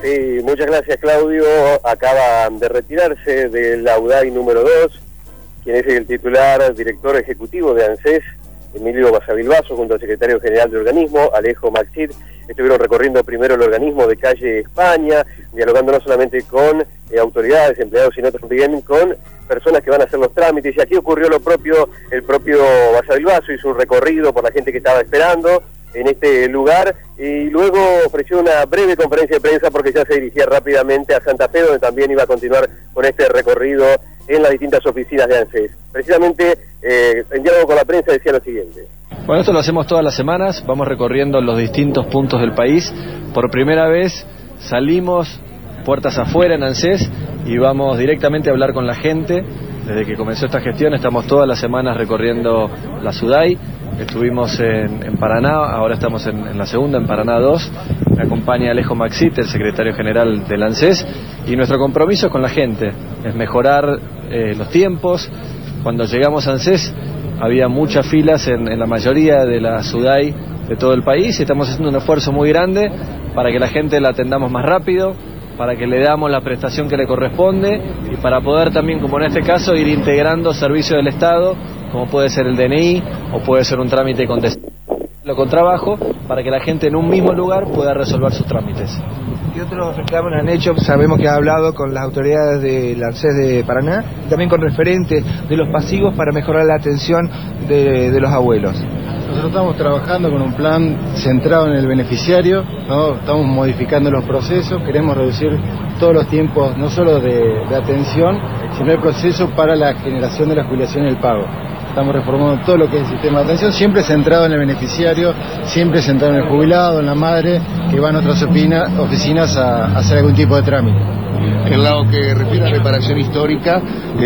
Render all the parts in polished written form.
Sí, muchas gracias, Claudio. Acaba de retirarse del UDAI número 2, quien es el titular, director ejecutivo de ANSES, Emilio Basavilbaso, junto al secretario general del organismo, Alejo Maxit. Estuvieron recorriendo primero el organismo de calle España, dialogando no solamente con autoridades, empleados, sino también con personas que van a hacer los trámites. Y aquí ocurrió lo propio, el propio Basavilbaso hizo un recorrido por la gente que estaba esperando en este lugar y luego ofreció una breve conferencia de prensa porque ya se dirigía rápidamente a Santa Fe, donde también iba a continuar con este recorrido en las distintas oficinas de ANSES. Precisamente, en diálogo con la prensa decía lo siguiente. Bueno, esto lo hacemos todas las semanas, vamos recorriendo los distintos puntos del país. Por primera vez salimos puertas afuera en ANSES y vamos directamente a hablar con la gente. Desde que comenzó esta gestión estamos todas las semanas recorriendo la UDAI. Estuvimos en Paraná, ahora estamos en la segunda, en Paraná 2. Me acompaña Alejo Maxit, el secretario general del ANSES, y nuestro compromiso es con la gente, es mejorar los tiempos. Cuando llegamos a ANSES había muchas filas en la mayoría de la UDAI de todo el país y estamos haciendo un esfuerzo muy grande para que la gente la atendamos más rápido, para que le damos la prestación que le corresponde y para poder también, como en este caso, ir integrando servicios del Estado, como puede ser el DNI o puede ser un trámite con trabajo, para que la gente en un mismo lugar pueda resolver sus trámites. ¿Qué otros reclamos han hecho? Sabemos que ha hablado con las autoridades del ANSES de Paraná, también con referentes de los pasivos para mejorar la atención de los abuelos. Nosotros estamos trabajando con un plan centrado en el beneficiario, ¿no? Estamos modificando los procesos, queremos reducir todos los tiempos, no solo de atención, sino el proceso para la generación de la jubilación y el pago. Estamos reformando todo lo que es el sistema de atención, siempre centrado en el beneficiario, siempre centrado en el jubilado, en la madre, que va a nuestras oficinas a hacer algún tipo de trámite. En lo que refiere a reparación histórica,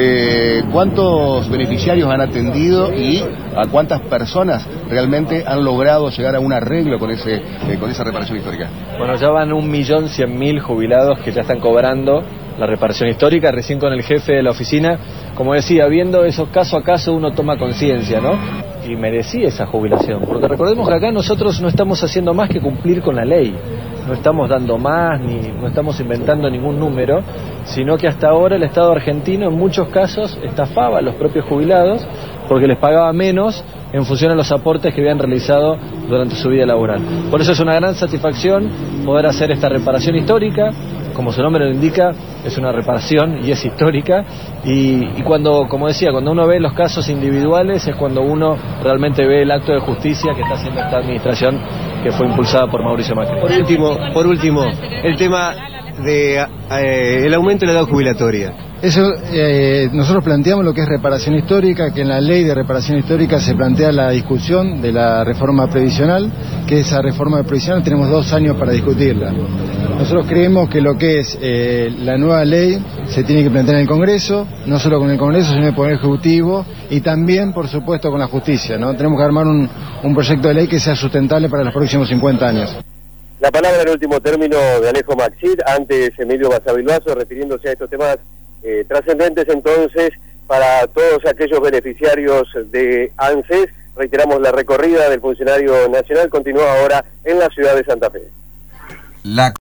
¿cuántos beneficiarios han atendido y a cuántas personas realmente han logrado llegar a un arreglo con esa reparación histórica? Bueno, ya van 1.100.000 jubilados que ya están cobrando la reparación histórica. Recién con el jefe de la oficina, como decía, viendo esos caso a caso uno toma conciencia, ¿no? Y merecía esa jubilación, porque recordemos que acá nosotros no estamos haciendo más que cumplir con la ley. No estamos dando más, ni no estamos inventando ningún número, sino que hasta ahora el Estado argentino en muchos casos estafaba a los propios jubilados porque les pagaba menos en función a los aportes que habían realizado durante su vida laboral. Por eso es una gran satisfacción poder hacer esta reparación histórica. Como su nombre lo indica, es una reparación y es histórica, y cuando, como decía, cuando uno ve los casos individuales es cuando uno realmente ve el acto de justicia que está haciendo esta administración que fue impulsada por Mauricio Macri. Por último, el tema de el aumento de la edad jubilatoria. Eso, nosotros planteamos lo que es reparación histórica, que en la ley de reparación histórica se plantea la discusión de la reforma previsional, que esa reforma previsional tenemos 2 años para discutirla. Nosotros creemos que lo que es la nueva ley se tiene que plantear en el Congreso, no solo con el Congreso, sino con el Poder Ejecutivo y también, por supuesto, con la justicia, ¿no? Tenemos que armar un proyecto de ley que sea sustentable para los próximos 50 años. La palabra en último término de Alejo Maxit, antes Emilio Basavilbaso, refiriéndose a estos temas trascendentes entonces para todos aquellos beneficiarios de ANSES. Reiteramos, la recorrida del funcionario nacional continúa ahora en la ciudad de Santa Fe.